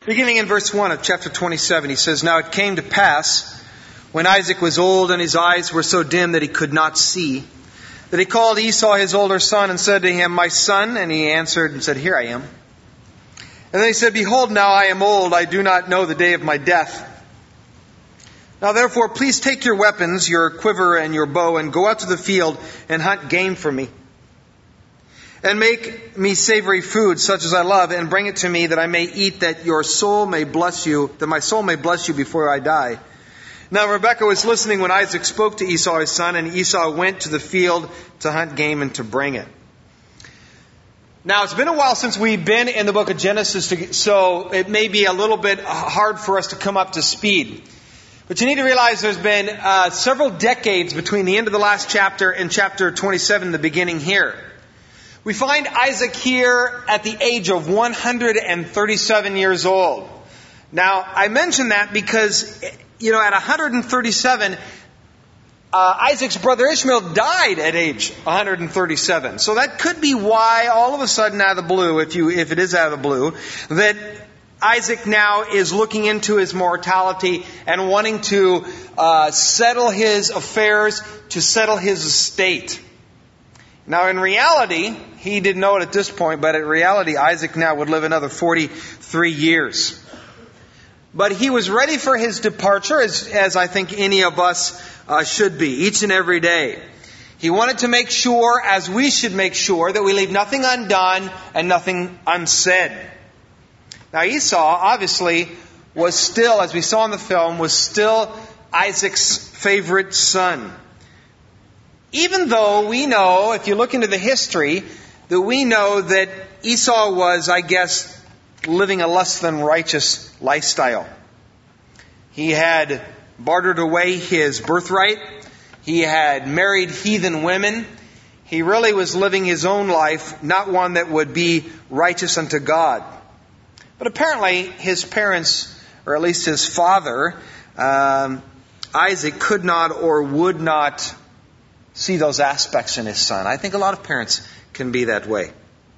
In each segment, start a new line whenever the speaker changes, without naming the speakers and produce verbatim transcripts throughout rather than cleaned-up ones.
Beginning in verse one of chapter twenty-seven, he says, "Now it came to pass, when Isaac was old and his eyes were so dim that he could not see, that he called Esau his older son and said to him, 'My son,' and he answered and said, 'Here I am.' And then he said, 'Behold, now I am old, I do not know the day of my death. Now therefore, please take your weapons, your quiver and your bow, and go out to the field and hunt game for me. And make me savory food, such as I love, and bring it to me, that I may eat, that your soul may bless you, that my soul may bless you before I die.' Now Rebekah was listening when Isaac spoke to Esau his son, and Esau went to the field to hunt game and to bring it." Now, it's been a while since we've been in the book of Genesis, so it may be a little bit hard for us to come up to speed. But you need to realize there's been uh, several decades between the end of the last chapter and chapter twenty-seven, the beginning here. We find Isaac here at the age of one hundred thirty-seven years old. Now, I mention that because, you know, at one hundred thirty-seven, uh, Isaac's brother Ishmael died at age one hundred thirty-seven. So that could be why all of a sudden out of the blue, if you, if it is out of the blue, that Isaac now is looking into his mortality and wanting to uh, settle his affairs, to settle his estate. Now, in reality, he didn't know it at this point, but in reality, Isaac now would live another forty-three years. But he was ready for his departure, as, as I think any of us uh, should be, each and every day. He wanted to make sure, as we should make sure, that we leave nothing undone and nothing unsaid. Now, Esau, obviously, was still, as we saw in the film, was still Isaac's favorite son. Even though we know, if you look into the history, that we know that Esau was, I guess, living a less than righteous lifestyle. He had bartered away his birthright. He had married heathen women. He really was living his own life, not one that would be righteous unto God. But apparently his parents, or at least his father, um, Isaac, could not or would not see those aspects in his son. I think a lot of parents can be that way.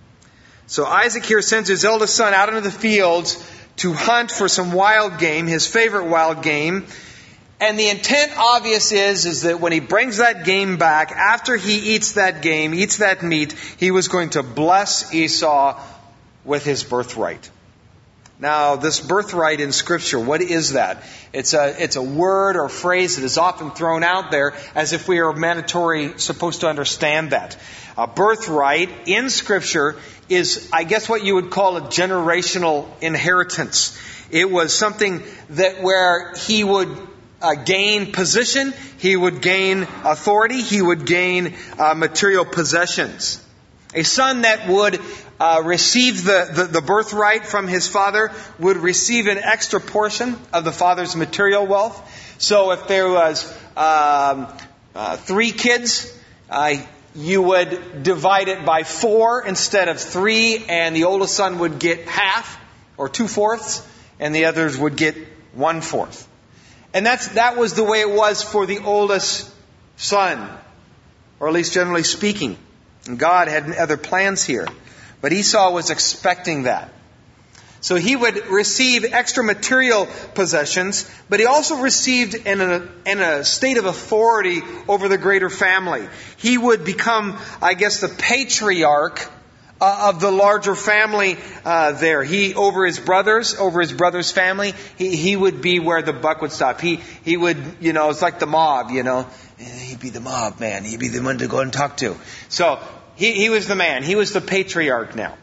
So Isaac here sends his eldest son out into the fields to hunt for some wild game, his favorite wild game. And the intent, obvious, is, is that when he brings that game back, after he eats that game, eats that meat, he was going to bless Esau with his birthright. Now, this birthright in Scripture, what is that? It's a, it's a word or phrase that is often thrown out there as if we are mandatory supposed to understand that. A birthright in Scripture is, I guess, what you would call a generational inheritance. It was something that where he would uh, gain position, he would gain authority, he would gain uh, material possessions. A son that would uh, receive the, the, the birthright from his father would receive an extra portion of the father's material wealth. So if there was um, uh, three kids, uh, you would divide it by four instead of three, and the oldest son would get half, or two-fourths, and the others would get one-fourth. And that's that was the way it was for the oldest son, or at least generally speaking. And God had other plans here. But Esau was expecting that. So he would receive extra material possessions, but he also received in a, in a state of authority over the greater family. He would become, I guess, the patriarch uh, of the larger family uh, there. He, over his brothers, over his brother's family, he, he would be where the buck would stop. He, he would, you know, it's like the mob, you know. He'd be the mob man. He'd be the one to go and talk to. So he, he was the man. He was the patriarch now.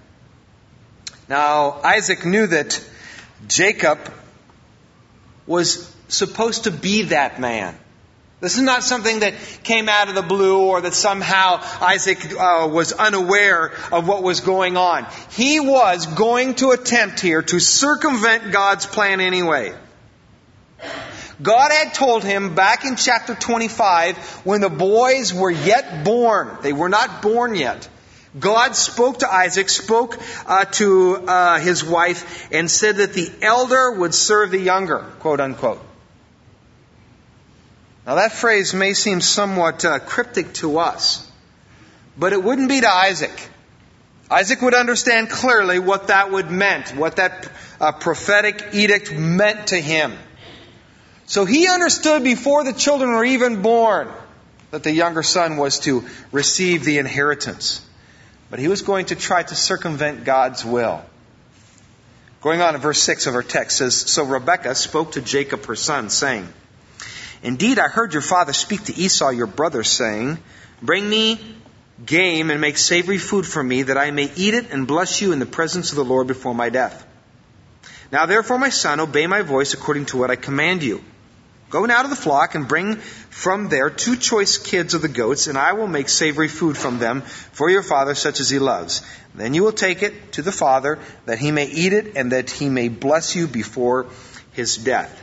Now, Isaac knew that Jacob was supposed to be that man. This is not something that came out of the blue or that somehow Isaac uh, was unaware of what was going on. He was going to attempt here to circumvent God's plan anyway. God had told him back in chapter twenty-five, when the boys were yet born, they were not born yet, God spoke to Isaac, spoke uh, to uh, his wife, and said that the elder would serve the younger, quote unquote. Now that phrase may seem somewhat uh, cryptic to us, but it wouldn't be to Isaac. Isaac would understand clearly what that would meant, what that uh, prophetic edict meant to him. So he understood before the children were even born that the younger son was to receive the inheritance. But he was going to try to circumvent God's will. Going on in verse six of our text says, So Rebekah spoke to Jacob her son, saying, Indeed, I heard your father speak to Esau your brother, saying, Bring me game and make savory food for me, that I may eat it and bless you in the presence of the Lord before my death. Now therefore, my son, obey my voice according to what I command you. Go now to the flock and bring from there two choice kids of the goats, and I will make savory food from them for your father, such as he loves. Then you will take it to the father, that he may eat it, and that he may bless you before his death.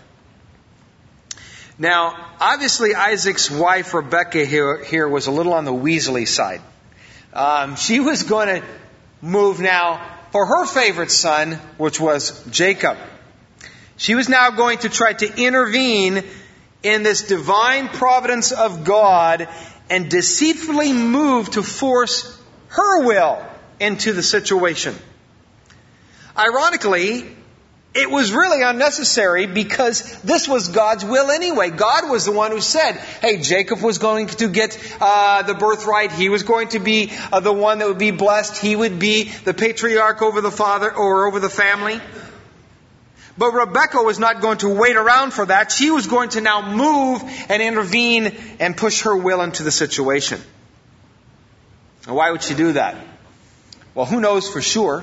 Now, obviously, Isaac's wife, Rebekah, here, here was a little on the weaselly side. Um, she was going to move now for her favorite son, which was Jacob. She was now going to try to intervene in this divine providence of God and deceitfully move to force her will into the situation. Ironically, it was really unnecessary because this was God's will anyway. God was the one who said, hey, Jacob was going to get uh, the birthright. He was going to be uh, the one that would be blessed. He would be the patriarch over the father or over the family. But Rebekah was not going to wait around for that. She was going to now move and intervene and push her will into the situation. And why would she do that? Well, who knows for sure?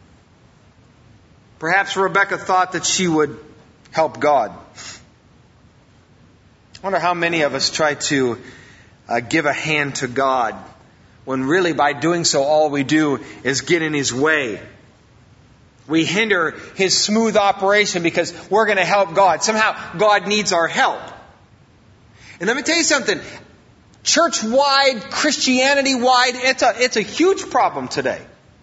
Perhaps Rebekah thought that she would help God. I wonder how many of us try to uh, give a hand to God when really by doing so all we do is get in His way. We hinder His smooth operation because we're going to help God. Somehow God needs our help. And let me tell you something. Church-wide, Christianity-wide, it's a, it's a huge problem today.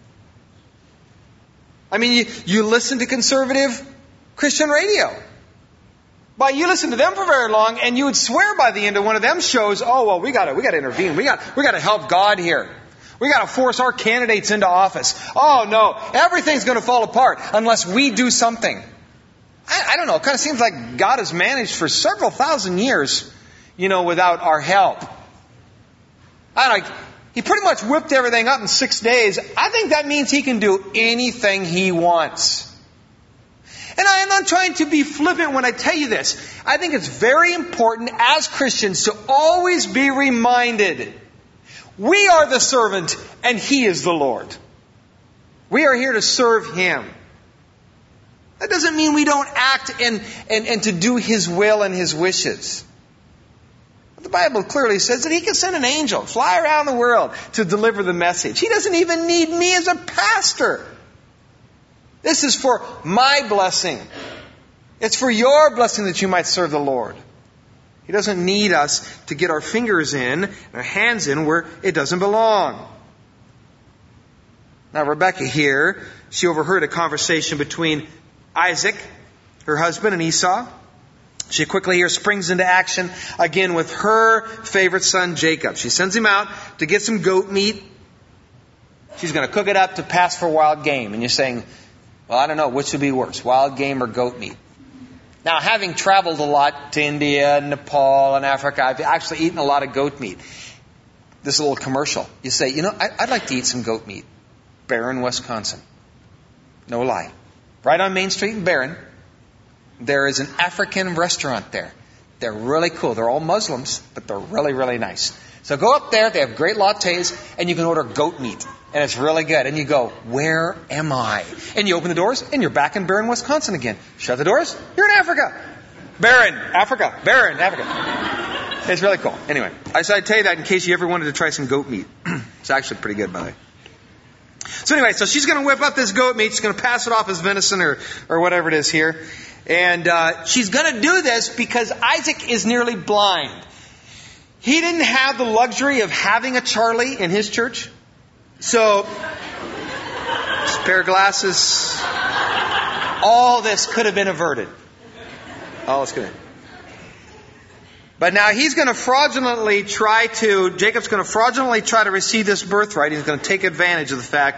I mean, you, you listen to conservative Christian radio. But you listen to them for very long, and you would swear by the end of one of them shows, oh, well, we gotta, we gotta intervene. We got, we gotta help God here. We gotta force our candidates into office. Oh, no, everything's gonna fall apart unless we do something. I, I don't know, it kind of seems like God has managed for several thousand years, you know, without our help. I like, He pretty much whipped everything up in six days. I think that means He can do anything He wants. And I am not trying to be flippant when I tell you this. I think it's very important as Christians to always be reminded, we are the servant and He is the Lord. We are here to serve Him. That doesn't mean we don't act and, and, and to do His will and His wishes. The Bible clearly says that He can send an angel, fly around the world to deliver the message. He doesn't even need me as a pastor. This is for my blessing. It's for your blessing that you might serve the Lord. He doesn't need us to get our fingers in, our hands in where it doesn't belong. Now Rebekah here, she overheard a conversation between Isaac, her husband, and Esau. She quickly here springs into action again with her favorite son, Jacob. She sends him out to get some goat meat. She's going to cook it up to pass for wild game. And you're saying, well, I don't know, which would be worse, wild game or goat meat? Now, having traveled a lot to India and Nepal and Africa, I've actually eaten a lot of goat meat. This is a little commercial. You say, you know, I'd like to eat some goat meat. Barron, Wisconsin. No lie. Right on Main Street in Barron. There is an African restaurant there. They're really cool. They're all Muslims, but they're really, really nice. So go up there. They have great lattes, and you can order goat meat. And it's really good. And you go, where am I? And you open the doors, and you're back in Barron, Wisconsin again. Shut the doors. You're in Africa. Barron, Africa. Barron, Africa. It's really cool. Anyway, I said I'd tell you that in case you ever wanted to try some goat meat. It's actually pretty good, by the way. So anyway, so she's going to whip up this goat meat. She's going to pass it off as venison or, or whatever it is here. And uh, she's going to do this because Isaac is nearly blind. He didn't have the luxury of having a Charlie in his church. So, spare glasses. All this could have been averted. All this could have. But now he's going to fraudulently try to, Jacob's going to fraudulently try to receive this birthright. He's going to take advantage of the fact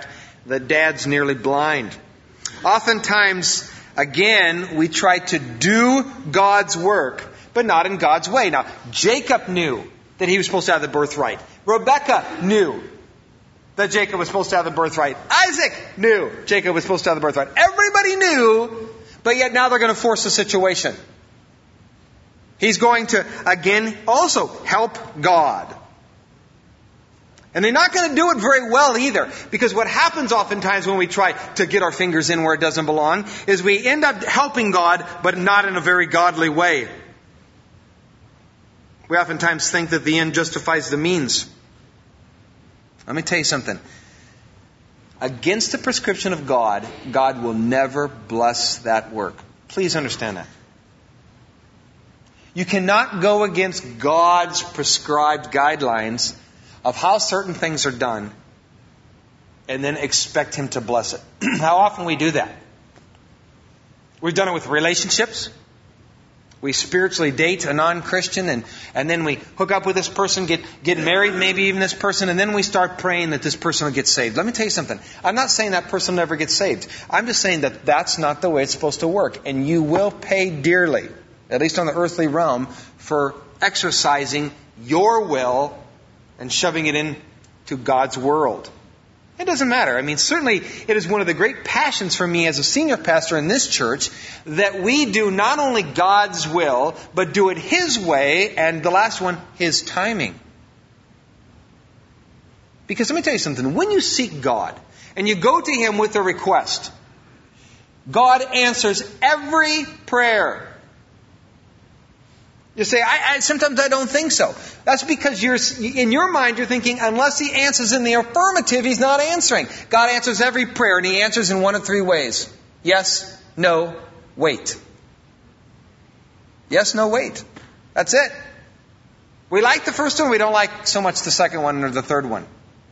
that dad's nearly blind. Oftentimes, again, we try to do God's work, but not in God's way. Now, Jacob knew that he was supposed to have the birthright. Rebekah knew that Jacob was supposed to have the birthright. Isaac knew Jacob was supposed to have the birthright. Everybody knew, but yet now they're going to force the situation. He's going to, again, also help God. And they're not going to do it very well either, because what happens oftentimes when we try to get our fingers in where it doesn't belong is we end up helping God, but not in a very godly way. We oftentimes think that the end justifies the means. Let me tell you something. Against the prescription of God, God will never bless that work. Please understand that. You cannot go against God's prescribed guidelines of how certain things are done and then expect Him to bless it. How often we do that? We've done it with relationships. We spiritually date a non-Christian and, and then we hook up with this person, get, get married, maybe even this person, and then we start praying that this person will get saved. Let me tell you something. I'm not saying that person will never get saved. I'm just saying that that's not the way it's supposed to work. And you will pay dearly, at least on the earthly realm, for exercising your will and shoving it into God's world. It doesn't matter. I mean, certainly it is one of the great passions for me as a senior pastor in this church that we do not only God's will, but do it His way, and the last one, His timing. Because let me tell you something. When you seek God and you go to Him with a request, God answers every prayer. You say, I, I, sometimes I don't think so. That's because you're, in your mind you're thinking, unless He answers in the affirmative, He's not answering. God answers every prayer, and He answers in one of three ways. Yes, no, wait. Yes, no, wait. That's it. We like the first one, we don't like so much the second one or the third one.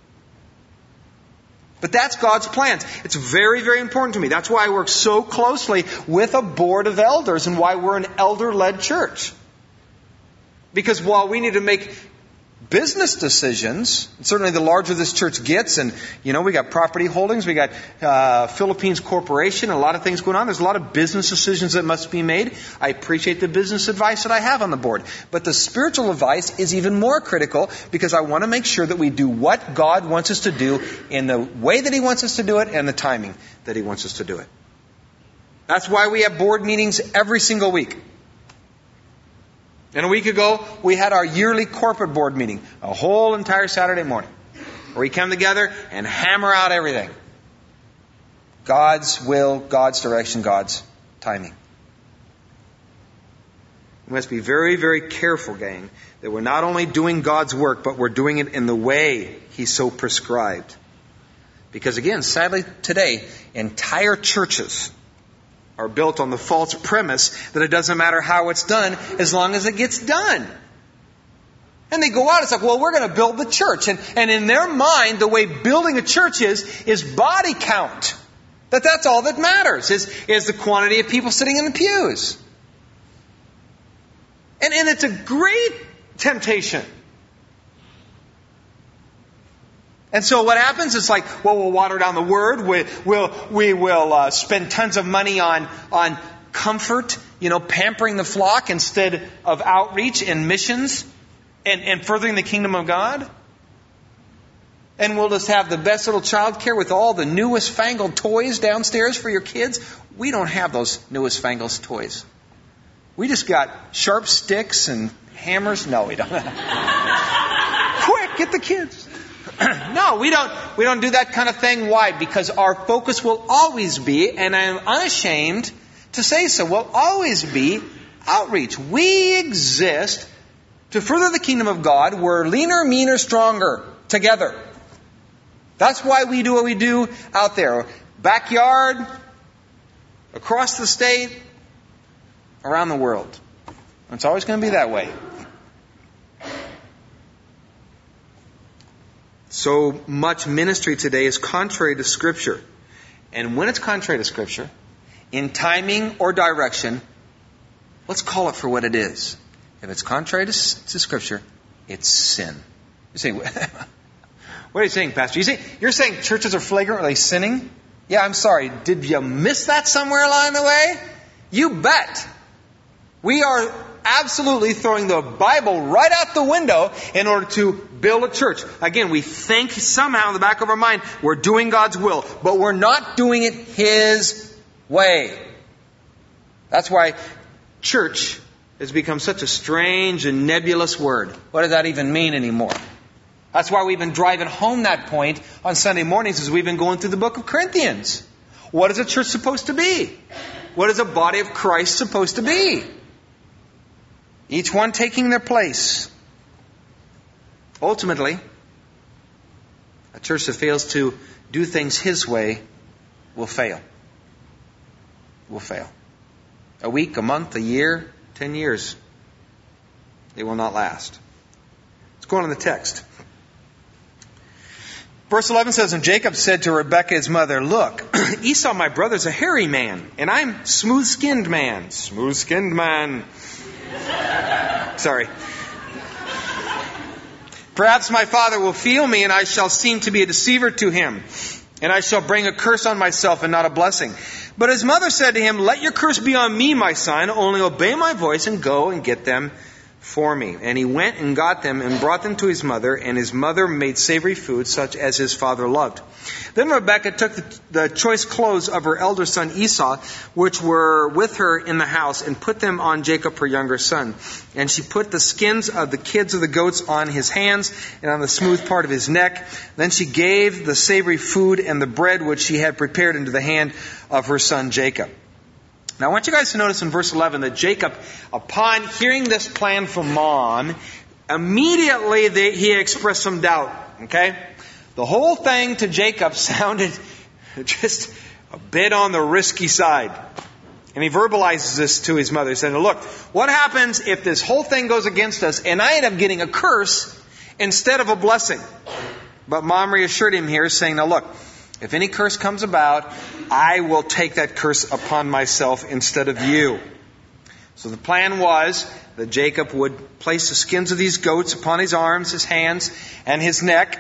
But that's God's plans. It's very, very important to me. That's why I work so closely with a board of elders and why we're an elder-led church. Because while we need to make business decisions, certainly the larger this church gets, and you know, we got property holdings, we got uh, Philippines Corporation, a lot of things going on. There's a lot of business decisions that must be made. I appreciate the business advice that I have on the board. But the spiritual advice is even more critical because I want to make sure that we do what God wants us to do in the way that He wants us to do it and the timing that He wants us to do it. That's why we have board meetings every single week. And a week ago, we had our yearly corporate board meeting, a whole entire Saturday morning, where we come together and hammer out everything. God's will, God's direction, God's timing. We must be very, very careful, gang, that we're not only doing God's work, but we're doing it in the way He so prescribed. Because again, sadly today, entire churches are built on the false premise that it doesn't matter how it's done as long as it gets done. And they go out, it's like, well, we're going to build the church. And, and in their mind, the way building a church is, is body count. That that's all that matters, is, is the quantity of people sitting in the pews. And, and it's a great temptation. And so what happens is like, well, we'll water down the Word. We, we'll, we will uh, spend tons of money on, on comfort, you know, pampering the flock instead of outreach and missions and, and furthering the kingdom of God. And we'll just have the best little childcare with all the newest fangled toys downstairs for your kids. We don't have those newest fangled toys. We just got sharp sticks and hammers. No, we don't. Quick, get the kids. No, we don't, we don't do that kind of thing. Why? Because our focus will always be, and I'm unashamed to say so, will always be outreach. We exist to further the kingdom of God. We're leaner, meaner, stronger together. That's why we do what we do out there. Backyard, across the state, around the world. It's always going to be that way. So much ministry today is contrary to Scripture. And when it's contrary to Scripture, in timing or direction, let's call it for what it is. If it's contrary to, to Scripture, it's sin. You say, What are you saying, Pastor? You say, you're saying churches are flagrantly sinning? Yeah, I'm sorry. Did you miss that somewhere along the way? You bet. We are absolutely throwing the Bible right out the window in order to build a church. Again, we think somehow in the back of our mind we're doing God's will, but we're not doing it His way. That's why church has become such a strange and nebulous word. What does that even mean anymore? That's why we've been driving home that point on Sunday mornings as we've been going through the book of Corinthians. What is a church supposed to be? What is a body of Christ supposed to be? Each one taking their place. Ultimately, a church that fails to do things His way will fail. Will fail. A week, a month, a year, ten years. It will not last. Let's go on in the text. Verse eleven says, and Jacob said to Rebekah his mother, look, Esau my brother is a hairy man, and I'm smooth-skinned man. Smooth-skinned man. Sorry. Perhaps my father will feel me, and I shall seem to be a deceiver to him, and I shall bring a curse on myself and not a blessing. But his mother said to him, let your curse be on me, my son, only obey my voice and go and get them for me. And he went and got them and brought them to his mother, and his mother made savory food such as his father loved. Then Rebekah took the, the choice clothes of her elder son Esau, which were with her in the house, and put them on Jacob her younger son. And she put the skins of the kids of the goats on his hands and on the smooth part of his neck. Then she gave the savory food and the bread which she had prepared into the hand of her son Jacob. Now I want you guys to notice in verse eleven that Jacob, upon hearing this plan from Mom, immediately they, he expressed some doubt. Okay? The whole thing to Jacob sounded just a bit on the risky side. And he verbalizes this to his mother. He said, look, what happens if this whole thing goes against us and I end up getting a curse instead of a blessing? But Mom reassured him here, saying, now look, if any curse comes about, I will take that curse upon myself instead of you. So the plan was that Jacob would place the skins of these goats upon his arms, his hands, and his neck.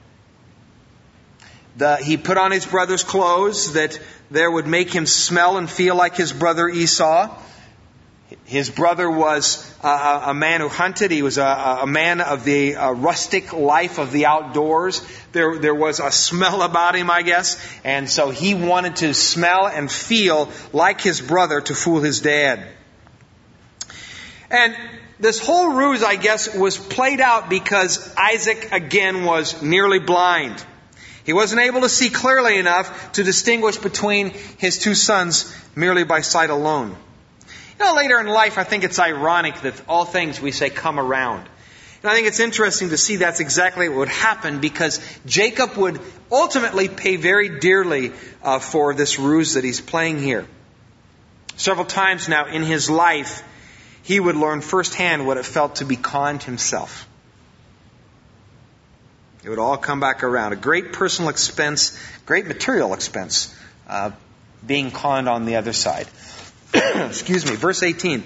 The, he put on his brother's clothes that there would make him smell and feel like his brother Esau. His brother was a, a man who hunted. He was a, a man of the uh, rustic life of the outdoors. There, there was a smell about him, I guess. And so he wanted to smell and feel like his brother to fool his dad. And this whole ruse, I guess, was played out because Isaac, again, was nearly blind. He wasn't able to see clearly enough to distinguish between his two sons merely by sight alone. You know, later in life, I think it's ironic that all things we say come around. And I think it's interesting to see that's exactly what would happen, because Jacob would ultimately pay very dearly uh, for this ruse that he's playing here. Several times now in his life, he would learn firsthand what it felt to be conned himself. It would all come back around. A great personal expense, great material expense, uh, being conned on the other side. Excuse me, verse eighteen.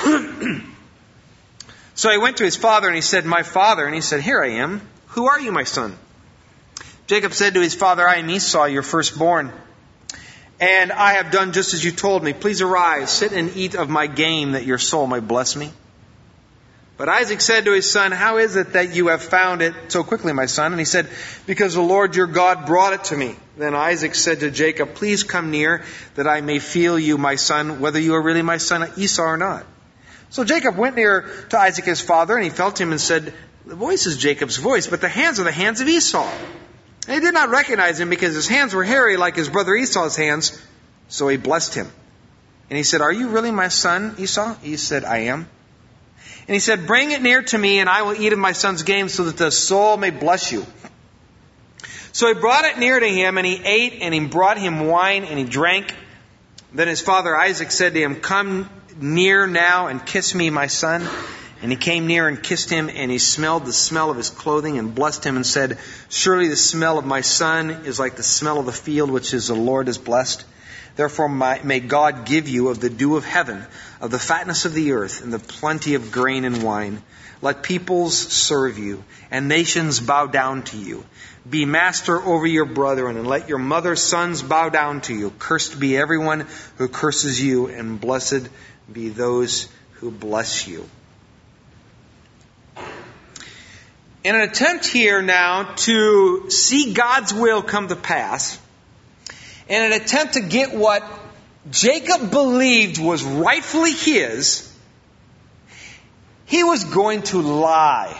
So he went to his father and he said, my father. And he said, here I am. Who are you, my son? Jacob said to his father, I am Esau, your firstborn. And I have done just as you told me. Please arise, sit and eat of my game, that your soul may bless me. But Isaac said to his son, how is it that you have found it so quickly, my son? And he said, because the Lord your God brought it to me. Then Isaac said to Jacob, please come near, that I may feel you, my son, whether you are really my son Esau or not. So Jacob went near to Isaac his father, and he felt him and said, the voice is Jacob's voice, but the hands are the hands of Esau. And he did not recognize him, because his hands were hairy like his brother Esau's hands. So he blessed him. And he said, are you really my son, Esau? He said, I am. And he said, bring it near to me, and I will eat of my son's game, so that the soul may bless you. So he brought it near to him, and he ate, and he brought him wine, and he drank. Then his father Isaac said to him, come near now and kiss me, my son. And he came near and kissed him, and he smelled the smell of his clothing and blessed him and said, surely the smell of my son is like the smell of the field which is the Lord has blessed. Therefore may God give you of the dew of heaven, of the fatness of the earth, and the plenty of grain and wine. Let peoples serve you, and nations bow down to you. Be master over your brethren, and let your mother's sons bow down to you. Cursed be everyone who curses you, and blessed be those who bless you. In an attempt here now to see God's will come to pass, in an attempt to get what Jacob believed was rightfully his, he was going to lie.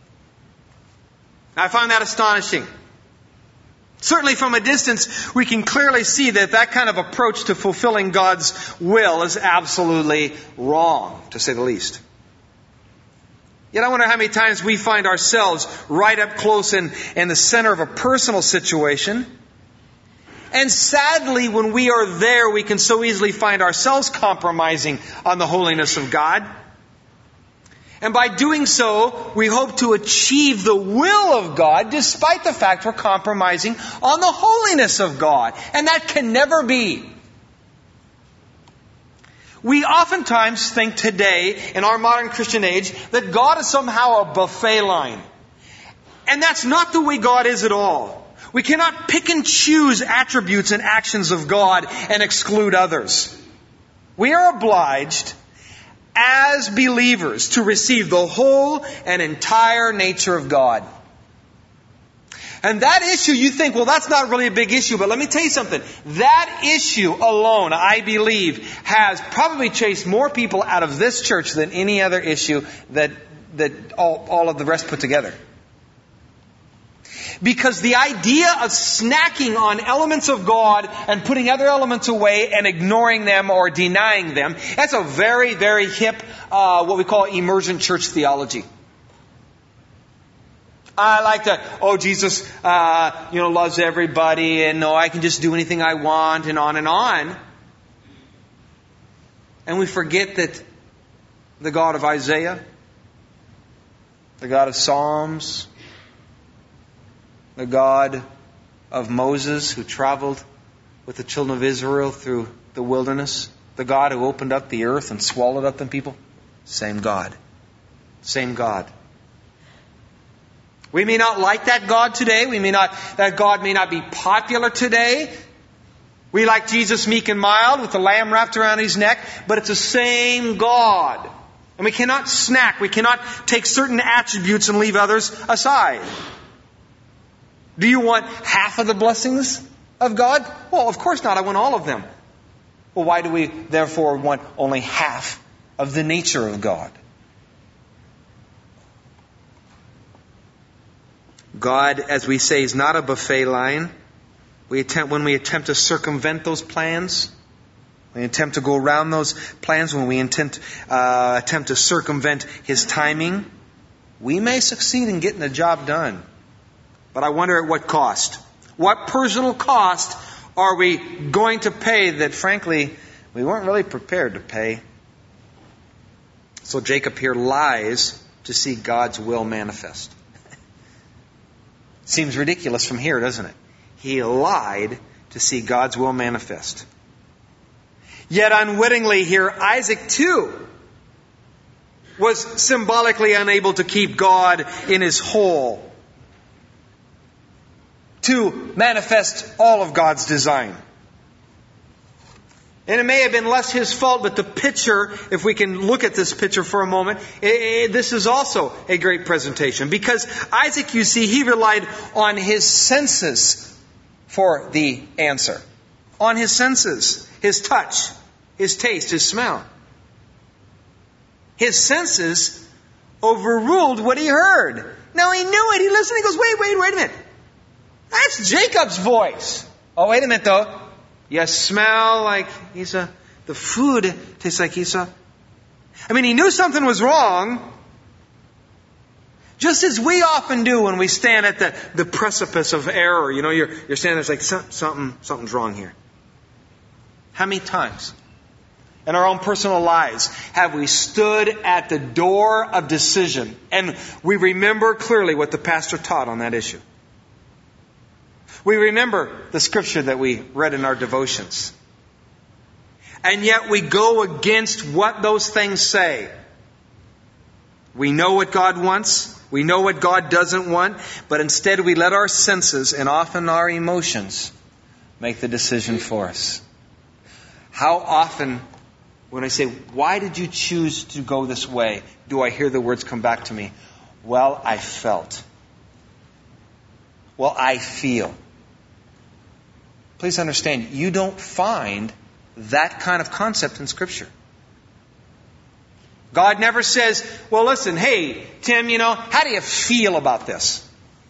I find that astonishing. Certainly from a distance, we can clearly see that that kind of approach to fulfilling God's will is absolutely wrong, to say the least. Yet I wonder how many times we find ourselves right up close in, in the center of a personal situation. And sadly, when we are there, we can so easily find ourselves compromising on the holiness of God. And by doing so, we hope to achieve the will of God, despite the fact we're compromising on the holiness of God. And that can never be. We oftentimes think today, in our modern Christian age, that God is somehow a buffet line. And that's not the way God is at all. We cannot pick and choose attributes and actions of God and exclude others. We are obliged, as believers, to receive the whole and entire nature of God. And that issue, you think, well, that's not really a big issue, but let me tell you something. That issue alone, I believe, has probably chased more people out of this church than any other issue that, that all, all of the rest put together. Because the idea of snacking on elements of God and putting other elements away and ignoring them or denying them, that's a very, very hip, uh, what we call emergent church theology. I like to, oh, Jesus, uh, you know, loves everybody, and no, I can just do anything I want, and on and on. And we forget that the God of Isaiah, the God of Psalms, the God of Moses who traveled with the children of Israel through the wilderness, the God who opened up the earth and swallowed up the people, same God. Same God. We may not like that God today. We may not, that God may not be popular today. We like Jesus meek and mild with the lamb wrapped around his neck, but it's the same God. And we cannot snack. We cannot take certain attributes and leave others aside. Do you want half of the blessings of God? Well, of course not. I want all of them. Well, why do we therefore want only half of the nature of God? God, as we say, is not a buffet line. We attempt, when we attempt to circumvent those plans, we attempt to go around those plans, when we intend, uh, attempt to circumvent His timing, we may succeed in getting the job done. But I wonder at what cost. What personal cost are we going to pay that, frankly, we weren't really prepared to pay? So Jacob here lies to see God's will manifest. Seems ridiculous from here, doesn't it? He lied to see God's will manifest. Yet unwittingly here, Isaac too was symbolically unable to keep God in His whole, to manifest all of God's design. And it may have been less his fault, but the picture, if we can look at this picture for a moment, it, it, this is also a great presentation. Because Isaac, you see, he relied on his senses for the answer. On his senses. His touch, his taste, his smell. His senses overruled what he heard. Now he knew it. He listened. He goes, wait, wait, wait a minute. That's Jacob's voice. Oh, wait a minute though. You smell like Esau. The food tastes like Esau. I mean, he knew something was wrong. Just as we often do when we stand at the, the precipice of error. You know, you're, you're standing there, it's like something, something's wrong here. How many times in our own personal lives have we stood at the door of decision and we remember clearly what the pastor taught on that issue? We remember the scripture that we read in our devotions. and yet we go against what those things say. We know what God wants. We know what God doesn't want. But instead we let our senses and often our emotions make the decision for us. How often, when I say, why did you choose to go this way? Do I hear the words come back to me? Well, I felt. Well, I feel. Please understand, you don't find that kind of concept in Scripture. God never says, well, listen, hey, Tim, you know, how do you feel about this?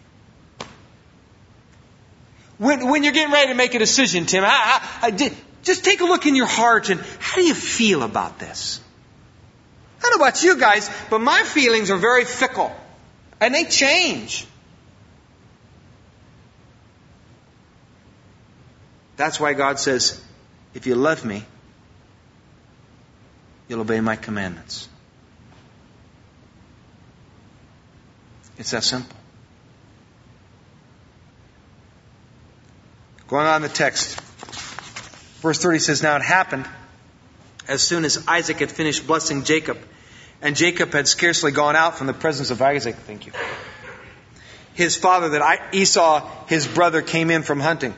When, when you're getting ready to make a decision, Tim, I, I, I did, just take a look in your heart and how do you feel about this? I don't know about you guys, but my feelings are very fickle. And they change. That's why God says, if you love me, you'll obey my commandments. It's that simple. Going on in the text. Verse thirty says, now it happened as soon as Isaac had finished blessing Jacob, and Jacob had scarcely gone out from the presence of Isaac, thank you, his father, that Esau, his brother, came in from hunting.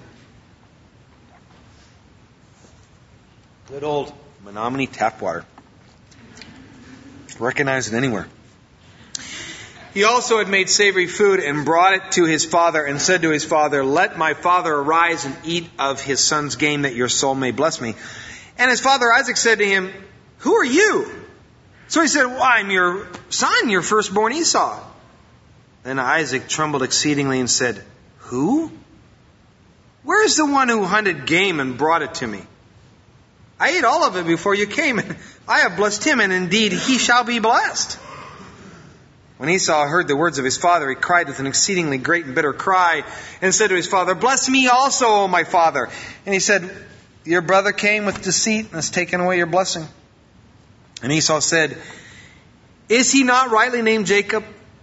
Good old Menominee tap water. Recognize it anywhere. He also had made savory food and brought it to his father and said to his father, let my father arise and eat of his son's game that your soul may bless me. And his father Isaac said to him, who are you? So he said, well, I'm your son, your firstborn Esau. Then Isaac trembled exceedingly and said, who? Where is the one who hunted game and brought it to me? I ate all of it before you came, and I have blessed him, and indeed he shall be blessed. When Esau heard the words of his father, he cried with an exceedingly great and bitter cry, and said to his father, bless me also, O my father. And he said, your brother came with deceit and has taken away your blessing. And Esau said, is he not rightly named Jacob?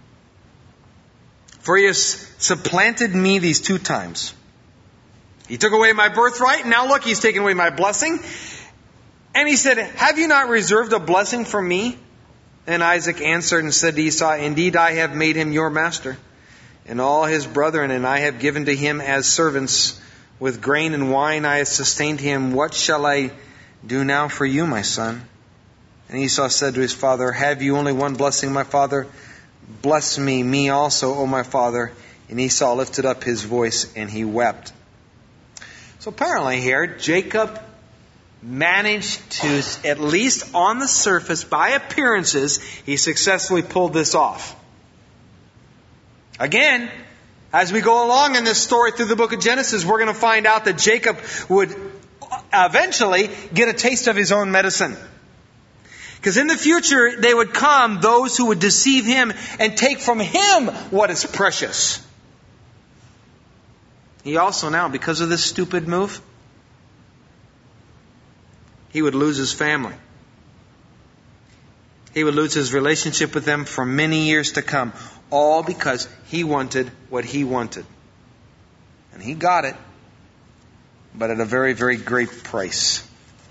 For he has supplanted me these two times. He took away my birthright, and now look, he's taken away my blessing. And he said, have you not reserved a blessing for me? And Isaac answered and said to Esau, indeed I have made him your master, and all his brethren, and I have given to him as servants. With grain and wine I have sustained him. What shall I do now for you, my son? And Esau said to his father, have you only one blessing, my father? Bless me, me also, O my father. And Esau lifted up his voice and he wept. So apparently here, Jacob managed to, at least on the surface, by appearances, he successfully pulled this off. Again, as we go along in this story through the book of Genesis, we're going to find out that Jacob would eventually get a taste of his own medicine. Because in the future, they would come those who would deceive him and take from him what is precious. He also now, because of this stupid move, he would lose his family. He would lose his relationship with them for many years to come. All because he wanted what he wanted. And he got it, but at a very, very great price.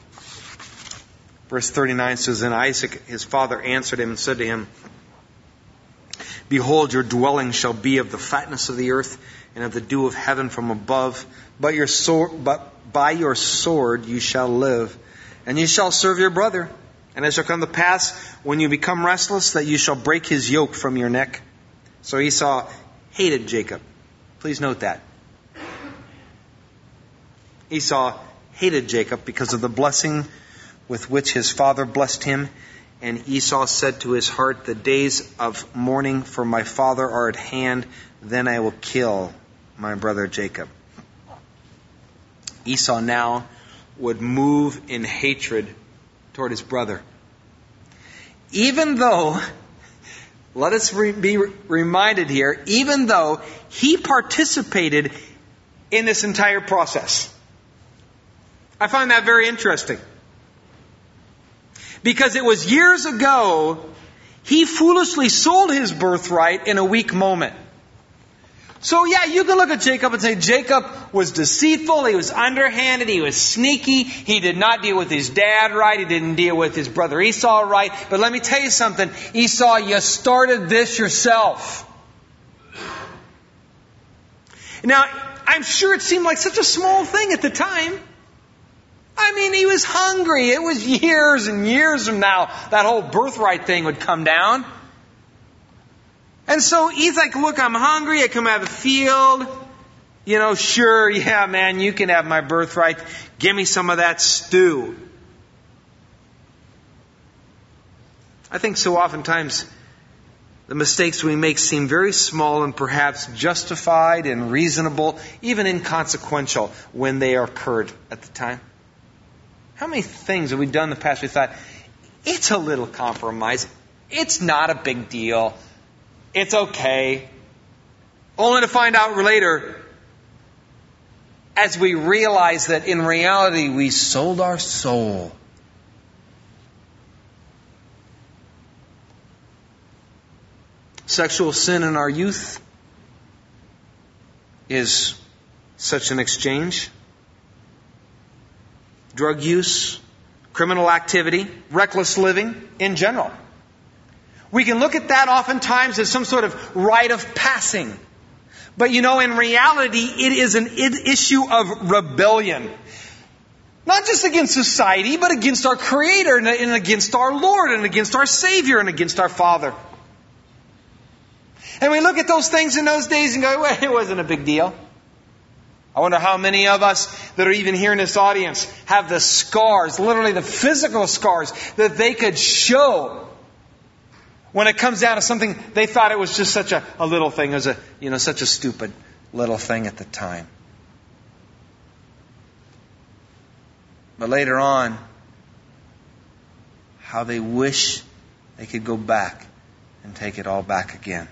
Verse thirty-nine says, and Isaac, his father, answered him and said to him, behold, your dwelling shall be of the fatness of the earth and of the dew of heaven from above. But your sword, but by your sword you shall live, and you shall serve your brother. And it shall come to pass, when you become restless, that you shall break his yoke from your neck. So Esau hated Jacob. Please note that. Esau hated Jacob because of the blessing with which his father blessed him. And Esau said to his heart, the days of mourning for my father are at hand. Then I will kill my brother Jacob. Esau now would move in hatred toward his brother. Even though, let us re- be reminded here, even though he participated in this entire process. I find that very interesting. Because it was years ago, he foolishly sold his birthright in a weak moment. So yeah, you can look at Jacob and say Jacob was deceitful, he was underhanded, he was sneaky, he did not deal with his dad right, he didn't deal with his brother Esau right. But let me tell you something, Esau, you started this yourself. Now, I'm sure it seemed like such a small thing at the time. I mean, he was hungry. It was years and years from now that whole birthright thing would come down. And so he's like, look, I'm hungry. I come out of the field. You know, sure, yeah, man, you can have my birthright. Give me some of that stew. I think so oftentimes the mistakes we make seem very small and perhaps justified and reasonable, even inconsequential when they are occurred at the time. How many things have we done in the past we thought, it's a little compromise. It's not a big deal. It's okay. Only to find out later, as we realize that in reality we sold our soul. Sexual sin in our youth is such an exchange. Drug use, criminal activity, reckless living in general. We can look at that oftentimes as some sort of rite of passing. But you know, in reality, it is an issue of rebellion. Not just against society, but against our Creator and against our Lord and against our Savior and against our Father. And we look at those things in those days and go, well, it wasn't a big deal. I wonder how many of us that are even here in this audience have the scars, literally the physical scars, that they could show when it comes down to something they thought it was just such a, a little thing, it was a, you know, such a stupid little thing at the time. But later on, how they wish they could go back and take it all back again.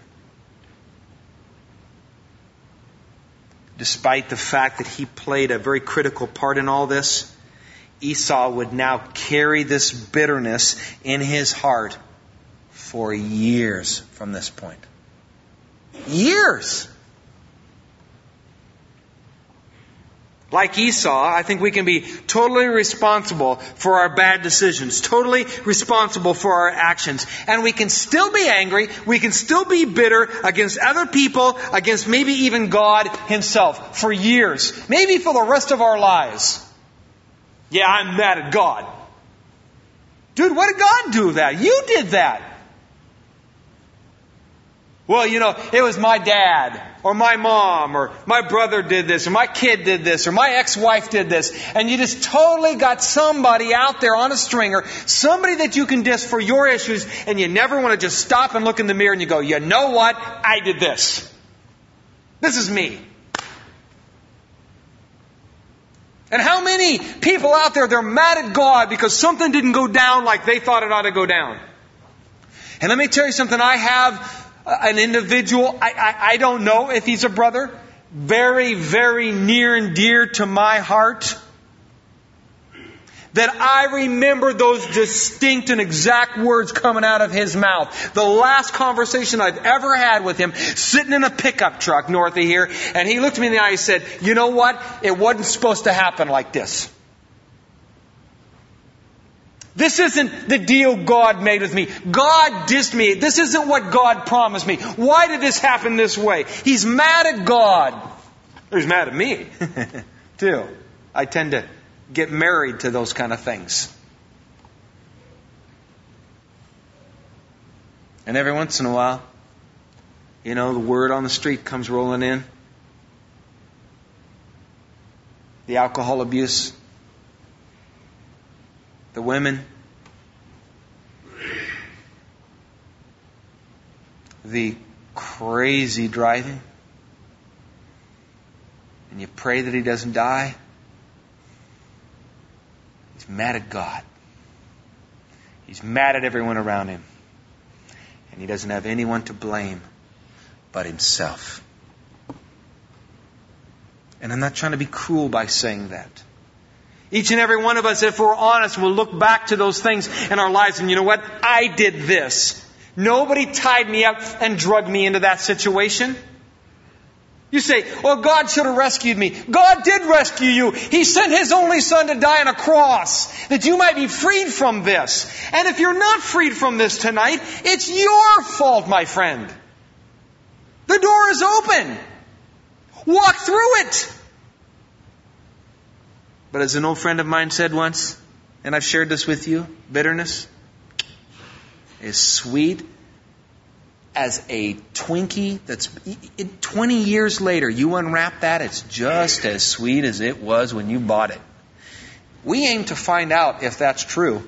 Despite the fact that he played a very critical part in all this, Esau would now carry this bitterness in his heart for years from this point. Years! Like Esau, I think we can be totally responsible for our bad decisions, totally responsible for our actions. And we can still be angry, we can still be bitter against other people, against maybe even God Himself for years, maybe for the rest of our lives. Yeah, I'm mad at God. Dude, what did God do that? You did that. Well, you know, it was my dad, or my mom, or my brother did this, or my kid did this, or my ex-wife did this. And you just totally got somebody out there on a stringer, somebody that you can diss for your issues, and you never want to just stop and look in the mirror and you go, you know what? I did this. This is me. And how many people out there, they're mad at God because something didn't go down like they thought it ought to go down. And let me tell you something, I have an individual, I, I, I don't know if he's a brother, very, very near and dear to my heart, that I remember those distinct and exact words coming out of his mouth. The last conversation I've ever had with him, sitting in a pickup truck north of here, and he looked me in the eye and said, you know what? It wasn't supposed to happen like this. This isn't the deal God made with me. God dissed me. This isn't what God promised me. Why did this happen this way? He's mad at God. He's mad at me, too. I tend to get married to those kind of things. And every once in a while, you know, the word on the street comes rolling in. The alcohol abuse. The women, the crazy driving, and you pray that he doesn't die. He's mad at God. He's mad at everyone around him. And he doesn't have anyone to blame but himself. And I'm not trying to be cruel by saying that. Each and every one of us, if we're honest, will look back to those things in our lives and you know what? I did this. Nobody tied me up and drugged me into that situation. You say, well, God should have rescued me. God did rescue you. He sent His only Son to die on a cross that you might be freed from this. And if you're not freed from this tonight, it's your fault, my friend. The door is open. Walk through it. But as an old friend of mine said once, and I've shared this with you, bitterness is sweet as a Twinkie that's twenty years later. You unwrap that, it's just as sweet as it was when you bought it. We aim to find out if that's true.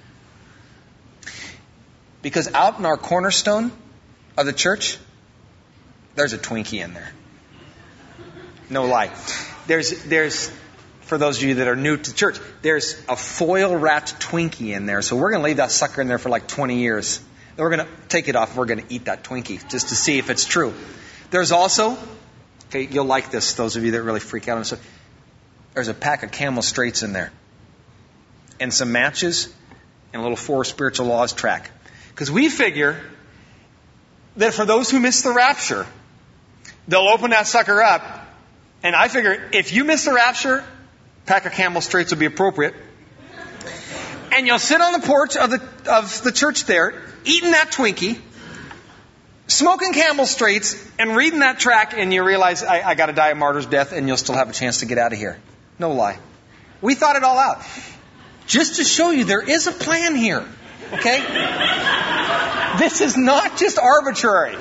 Because out in our cornerstone of the church, there's a Twinkie in there. No lie. There's, there's, for those of you that are new to church, there's a foil wrapped Twinkie in there. So we're going to leave that sucker in there for like twenty years. Then we're going to take it off. We're going to eat that Twinkie just to see if it's true. There's also, okay, you'll like this, those of you that really freak out on this. There's a pack of Camel Straights in there. And some matches and a little Four Spiritual Laws track. Because we figure that for those who miss the rapture, they'll open that sucker up. And I figure if you miss the rapture, pack of Camel Straights will be appropriate. And you'll sit on the porch of the of the church there, eating that Twinkie, smoking Camel Straights, and reading that track, and you realize, I, I got to die a martyr's death, and you'll still have a chance to get out of here. No lie. We thought it all out. Just to show you there is a plan here. Okay? This is not just arbitrary.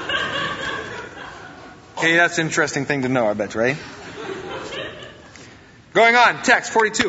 Okay, that's an interesting thing to know, I bet, right? Going on, text forty-two.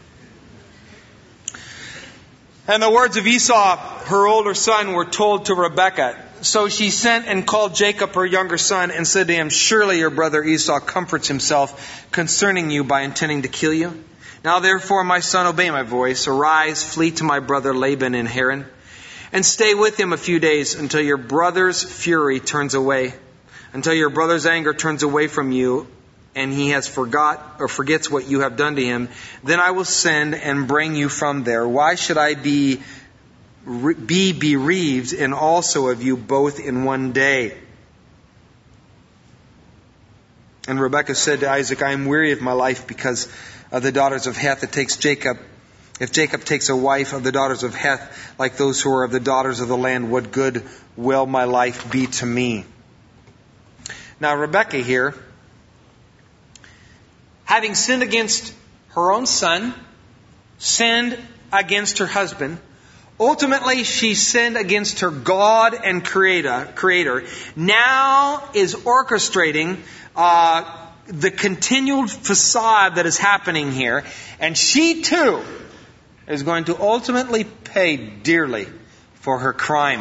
And the words of Esau, her older son, were told to Rebekah. So she sent and called Jacob, her younger son, and said to him, surely your brother Esau comforts himself concerning you by intending to kill you. Now therefore, my son, obey my voice. Arise, flee to my brother Laban in Haran, and stay with him a few days until your brother's fury turns away, until your brother's anger turns away from you, and he has forgot or forgets what you have done to him. Then I will send and bring you from there. Why should I be be bereaved and also of you both in one day? And Rebekah said to Isaac, I am weary of my life because of the daughters of Heth. It takes Jacob. If Jacob takes a wife of the daughters of Heth, like those who are of the daughters of the land, what good will my life be to me? Now Rebekah here, having sinned against her own son, sinned against her husband, ultimately she sinned against her God and creator, creator now is orchestrating uh, the continued facade that is happening here. And she too is going to ultimately pay dearly for her crime.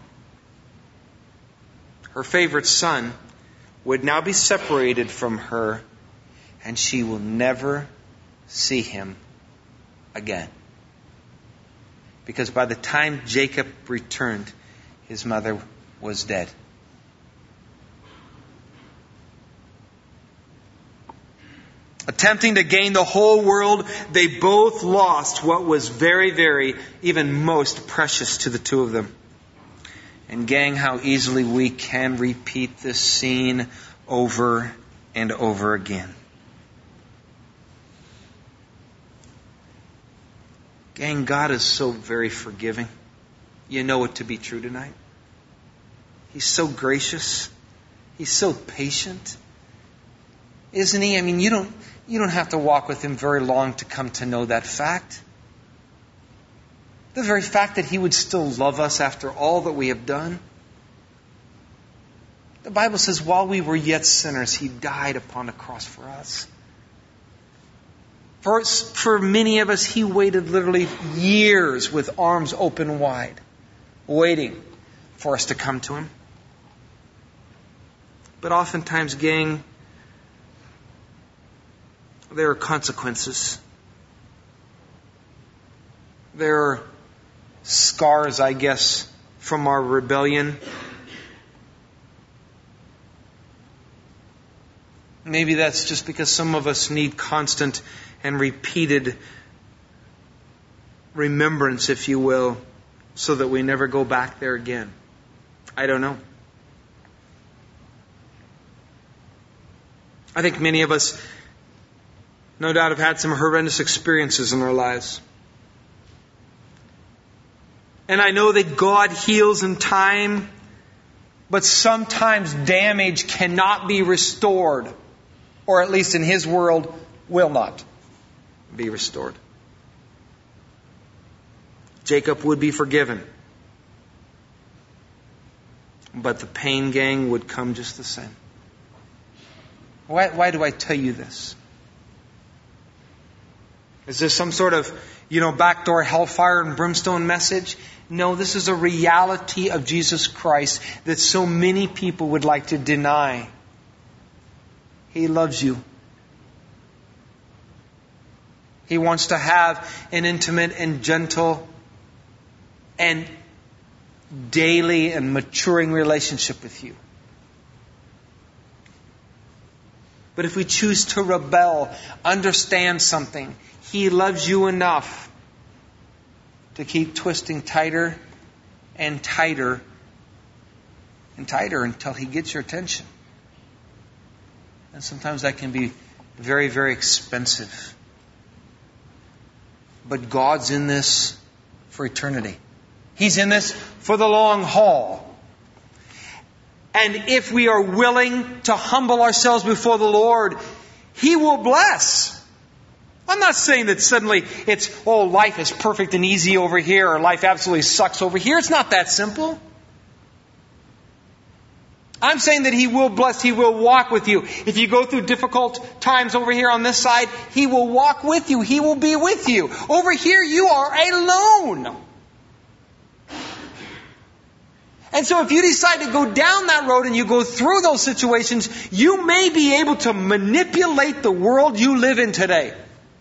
Her favorite son would now be separated from her, and she will never see him again. Because by the time Jacob returned, his mother was dead. Attempting to gain the whole world, they both lost what was very, very, even most precious to the two of them. And gang, how easily we can repeat this scene over and over again. Gang, God is so very forgiving. You know it to be true tonight. He's so gracious. He's so patient. Isn't he? I mean, you don't, you don't have to walk with him very long to come to know that fact. The very fact that he would still love us after all that we have done. The Bible says, while we were yet sinners, he died upon the cross for us. For, for many of us, he waited literally years with arms open wide, waiting for us to come to him. But oftentimes, gang, there are consequences. There are scars, I guess, from our rebellion. Maybe that's just because some of us need constant and repeated remembrance, if you will, so that we never go back there again. I don't know. I think many of us, no doubt, have had some horrendous experiences in our lives. And I know that God heals in time, but sometimes damage cannot be restored, or at least in His world, will not be restored. Jacob would be forgiven, but the pain gang would come just the same. Why, why do I tell you this? Is this some sort of, you know, backdoor hellfire and brimstone message? No, this is a reality of Jesus Christ that so many people would like to deny. He loves you. He wants to have an intimate and gentle and daily and maturing relationship with you. But if we choose to rebel, understand something. He loves you enough to keep twisting tighter and tighter and tighter until He gets your attention. And sometimes that can be very, very expensive. But God's in this for eternity. He's in this for the long haul. And if we are willing to humble ourselves before the Lord, He will bless. I'm not saying that suddenly it's, oh, life is perfect and easy over here, or life absolutely sucks over here. It's not that simple. I'm saying that He will bless, He will walk with you. If you go through difficult times over here on this side, He will walk with you. He will be with you. Over here, you are alone. And so if you decide to go down that road and you go through those situations, you may be able to manipulate the world you live in today.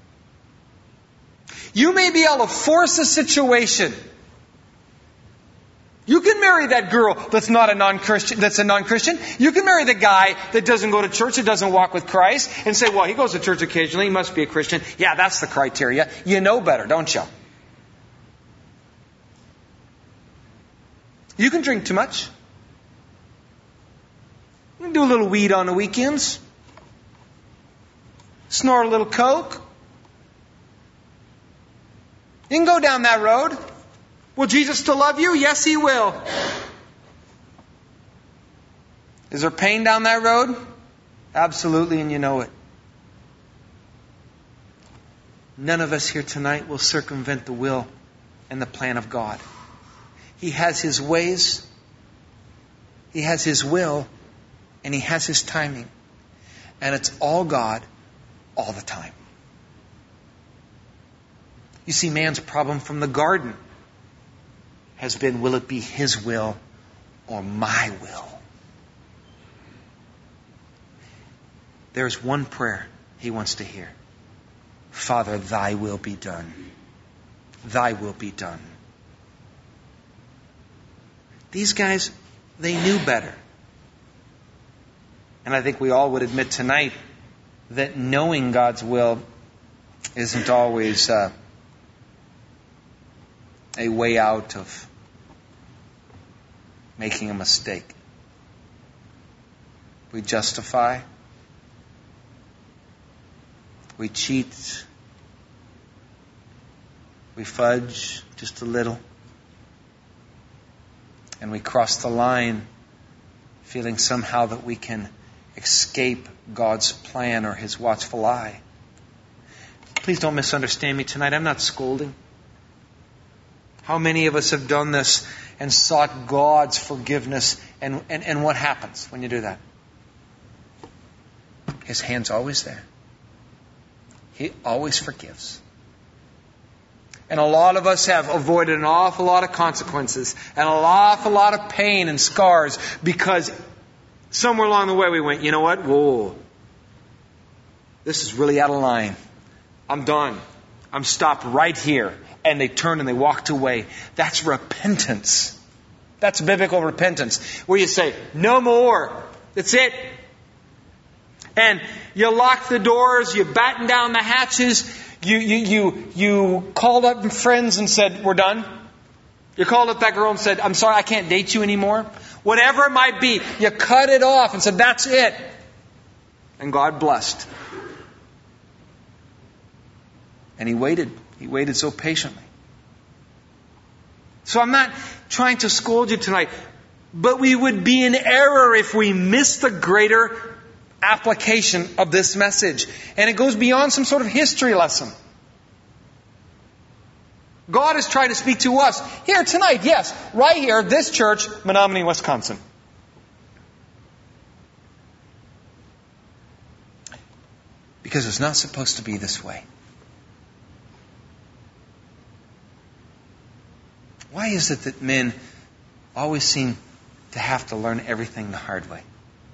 You may be able to force a situation. You can marry that girl that's not a non-Christian, that's a non-Christian. You can marry the guy that doesn't go to church, that doesn't walk with Christ, and say, well, he goes to church occasionally, he must be a Christian. Yeah, that's the criteria. You know better, don't you? You can drink too much. You can do a little weed on the weekends. Snort a little coke. You can go down that road. Will Jesus still love you? Yes, He will. Is there pain down that road? Absolutely, and you know it. None of us here tonight will circumvent the will and the plan of God. He has His ways, He has His will, and He has His timing. And it's all God, all the time. You see, man's problem from the garden has been, will it be His will or my will? There's one prayer He wants to hear. Father, Thy will be done. Thy will be done. These guys, they knew better. And I think we all would admit tonight that knowing God's will isn't always uh, a way out of making a mistake. We justify. We cheat. We fudge just a little. And we cross the line feeling somehow that we can escape God's plan or His watchful eye. Please don't misunderstand me tonight. I'm not scolding. How many of us have done this and sought God's forgiveness? And, and, and what happens when you do that? His hand's always there. He always forgives. And a lot of us have avoided an awful lot of consequences and an awful lot of pain and scars because somewhere along the way we went, you know what? Whoa. This is really out of line. I'm done. I'm stopped right here. And they turned and they walked away. That's repentance. That's biblical repentance. Where you say, no more. That's it. And you lock the doors, you batten down the hatches, you you you you called up friends and said, we're done. You called up that girl and said, I'm sorry, I can't date you anymore. Whatever it might be, you cut it off and said, that's it. And God blessed. And he waited. He waited so patiently. So I'm not trying to scold you tonight, but we would be in error if we missed the greater application of this message. And it goes beyond some sort of history lesson. God is trying to speak to us here tonight, yes, right here, this church, Menominee, Wisconsin. Because it's not supposed to be this way. Why is it that men always seem to have to learn everything the hard way?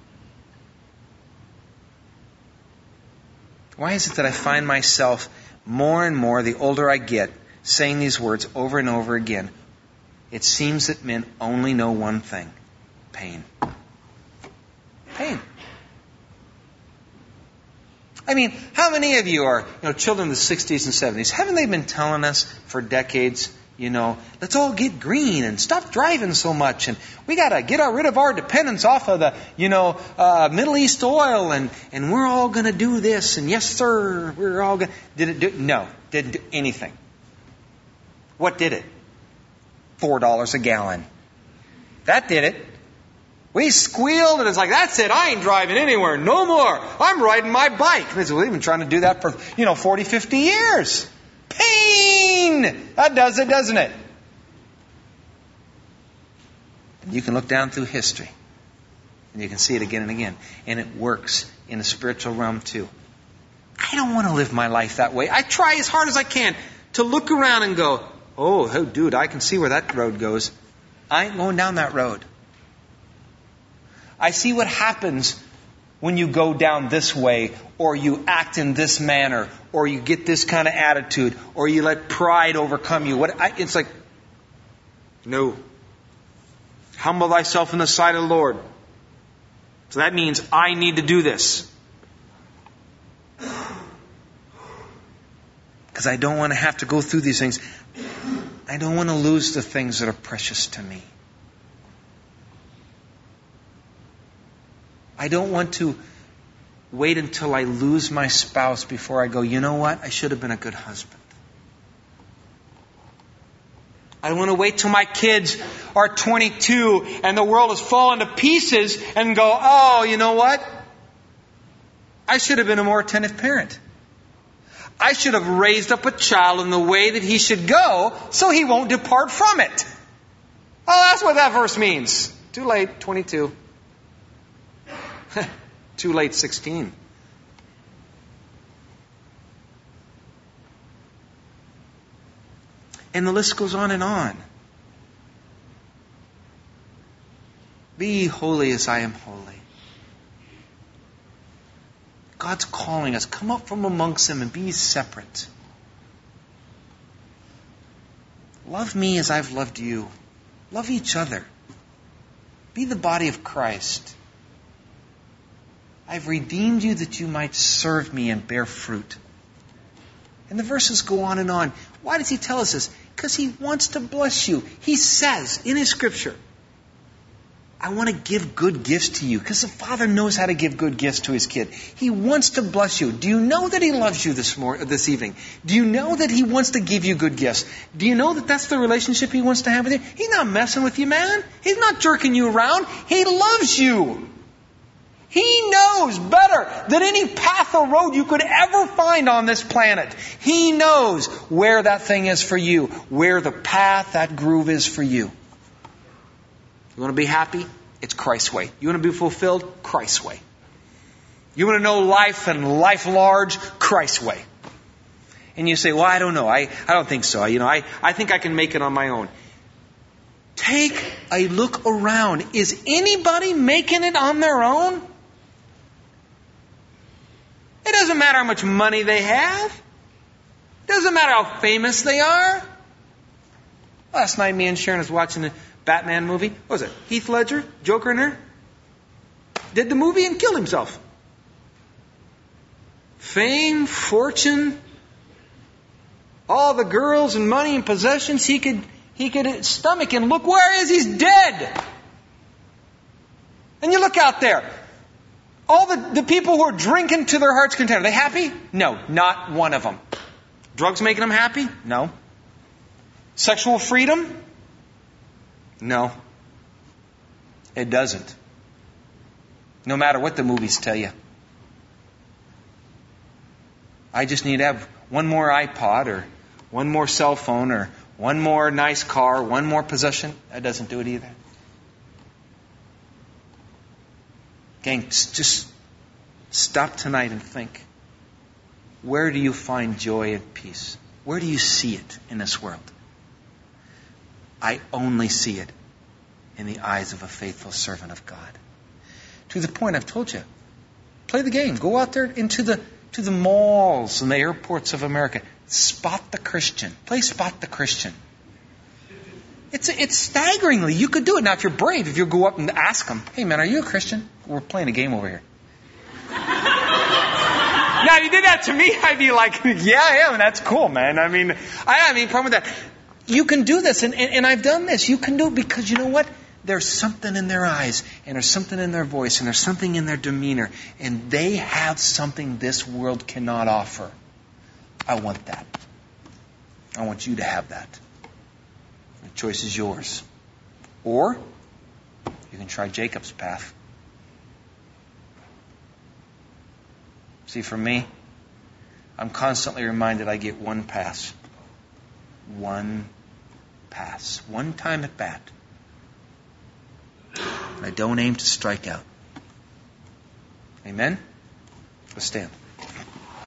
Why is it that I find myself more and more, the older I get, saying these words over and over again? It seems that men only know one thing: pain. Pain. I mean, how many of you are, you know, children of the sixties and seventies? Haven't they been telling us for decades, you know, let's all get green and stop driving so much, and we got to get rid of our dependence off of the, you know, uh, Middle East oil, and, and we're all going to do this, and yes, sir, we're all going to... Did it do... No, didn't do anything. What did it? Four dollars a gallon. That did it. We squealed, and it's like, that's it, I ain't driving anywhere, no more. I'm riding my bike. And said, well, we've been trying to do that for, you know, forty, fifty years. Pain! That does it, doesn't it? And you can look down through history, and you can see it again and again. And it works in the spiritual realm too. I don't want to live my life that way. I try as hard as I can to look around and go, oh, oh dude, I can see where that road goes. I ain't going down that road. I see what happens when you go down this way, or you act in this manner, or you get this kind of attitude, or you let pride overcome you. What I, it's like, no. Humble thyself in the sight of the Lord. So that means I need to do this. Because I don't want to have to go through these things. I don't want to lose the things that are precious to me. I don't want to wait until I lose my spouse before I go, you know what? I should have been a good husband. I want to wait till my kids are twenty-two and the world is falling to pieces and go, oh, you know what? I should have been a more attentive parent. I should have raised up a child in the way that he should go so he won't depart from it. Oh, that's what that verse means. Too late, twenty-two. Too late, sixteen. And the list goes on and on. Be holy as I am holy. God's calling us. Come up from amongst them and be separate. Love me as I've loved you. Love each other. Be the body of Christ. I've redeemed you that you might serve me and bear fruit. And the verses go on and on. Why does he tell us this? Because he wants to bless you. He says in his scripture, I want to give good gifts to you. Because the Father knows how to give good gifts to his kid. He wants to bless you. Do you know that he loves you this morning, this evening? Do you know that he wants to give you good gifts? Do you know that that's the relationship he wants to have with you? He's not messing with you, man. He's not jerking you around. He loves you. He knows better than any path or road you could ever find on this planet. He knows where that thing is for you, where the path, that groove is for you. You want to be happy? It's Christ's way. You want to be fulfilled? Christ's way. You want to know life and life large? Christ's way. And you say, well, I don't know. I, I don't think so. You know, I, I think I can make it on my own. Take a look around. Is anybody making it on their own? It doesn't matter how much money they have. It doesn't matter how famous they are. Last night, me and Sharon was watching the Batman movie. What was it? Heath Ledger, Joker in there, did the movie and killed himself. Fame, fortune, all the girls and money and possessions he could he could stomach, and look where he is. He's dead. And you look out there. All the, the people who are drinking to their heart's content, are they happy? No, not one of them. Drugs making them happy? No. Sexual freedom? No. It doesn't. No matter what the movies tell you. I just need to have one more iPod or one more cell phone or one more nice car, one more possession. That doesn't do it either. Gang, just stop tonight and think. Where do you find joy and peace? Where do you see it in this world? I only see it in the eyes of a faithful servant of God. To the point I've told you. Play the game. Go out there into the to the malls and the airports of America. Spot the Christian. Play Spot the Christian. It's it's staggeringly. You could do it. Now, if you're brave, if you go up and ask them, hey, man, are you a Christian? We're playing a game over here. Now, if you did that to me, I'd be like, yeah, I am. That's cool, man. I mean, I have any problem with that. You can do this, and, and, and I've done this. You can do it because you know what? There's something in their eyes, and there's something in their voice, and there's something in their demeanor, and they have something this world cannot offer. I want that. I want you to have that. The choice is yours. Or you can try Jacob's path. See, for me, I'm constantly reminded I get one pass. One pass. One time at bat. And I don't aim to strike out. Amen? Let's stand.